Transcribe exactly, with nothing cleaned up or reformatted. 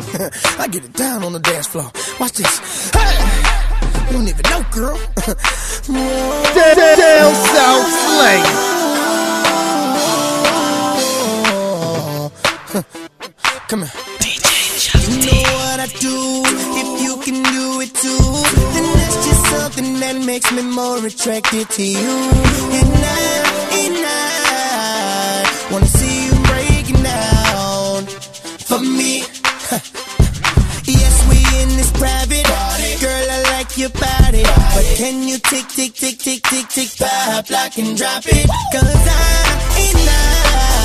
I get it down on the dance floor. Watch this. Hey! You don't even know, girl. Down South Slang. Come here. D J Chuck You know what I do. If you can do it too, then that's just something that makes me more attracted to you. And I, and I wanna see you breaking down for me. Yes, we in this private party. Girl, I like your body, but can you tick, tick, tick, tick, tick, tick, pop, lock and drop it? Cause I, and I